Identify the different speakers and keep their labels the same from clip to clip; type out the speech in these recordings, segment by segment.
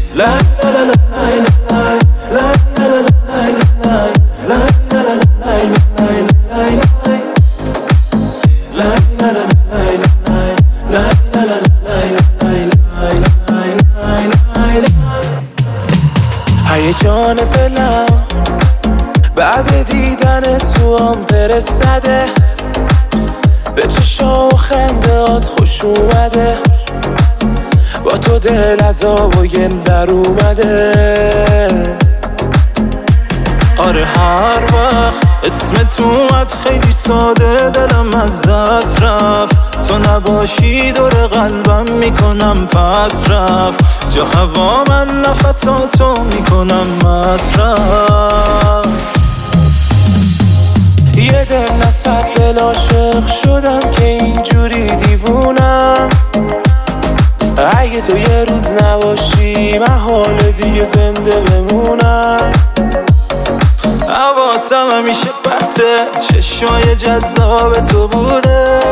Speaker 1: هیجان دلم بعد دیدن تو هم برسده، به چشا و خندهات خوش اومده، با تو دل از آب و گل در اومده. آره هر وقت اسم تو اومد خیلی ساده دلم از دست رفت، تو نباشی دور قلبم میکنم پس رفت، جا هوا من نفساتو میکنم مصرف. یه دل نصد دل عاشق شدم که اینجوری دیوونم، اگه تو یه روز نباشی محاله دیگه زنده بمونم. حواسم همیشه پرته، چشمای جذاب تو بوده،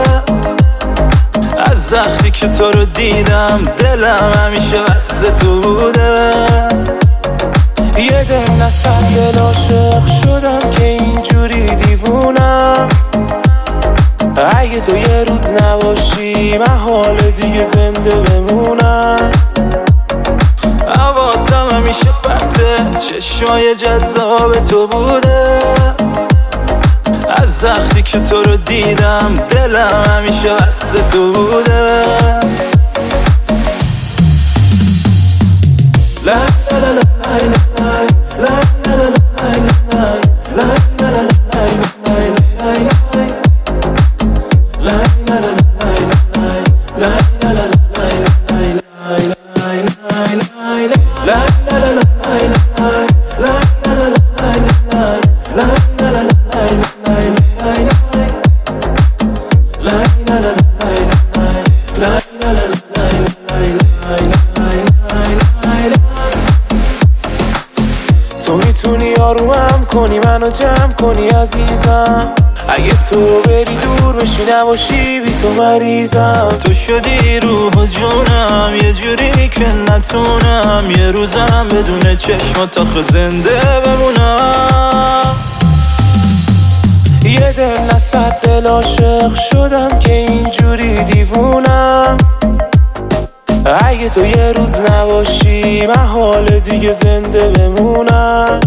Speaker 1: از وقتی که تو رو دیدم دلم همیشه واسه تو بوده. یه دل نصد دل عاشق شدم که اینجوری دیوونم، اگه تو یه روز نباشی محاله دیگه زنده بمونم. حواسم همیشه پرته، چشمای جذاب تو بوده، از وقتی که تو رو دیدم دلم همیشه واسه تو بوده. لا لا لا لا لا لا تو میتونی آرومم کنی منو جمع کنی عزیزم، اگه تو بری دور بشی نباشی بی تو مریضم. تو شدی روح و جونم یه جوری که نتونم یه روزم بدون چشمات آخه زنده بمونم. یه دل نصد دل عاشق شدم که اینجوری دیوونم، اگه تو یه روز نباشی محاله دیگه زنده بمونم.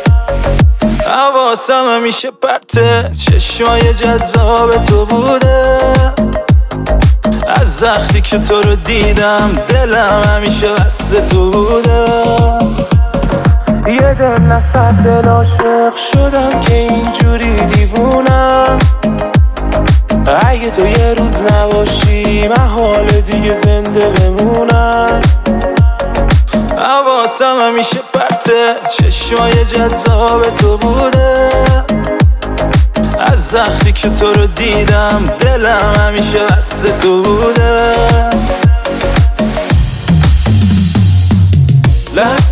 Speaker 1: حواسم همیشه پرته، چشمای جذاب تو بوده، از وقتی که تو رو دیدم دلم همیشه واسه تو بوده. یه دل نصد دل عاشق شدم که اینجوری دیوونم، اگه تو یه روز نباشی محاله دیگه زنده بمونم. حواسم همیشه پرته، چشمای جذاب تو بوده، از وقتی که تو رو دیدم دلم همیشه واسه تو بوده.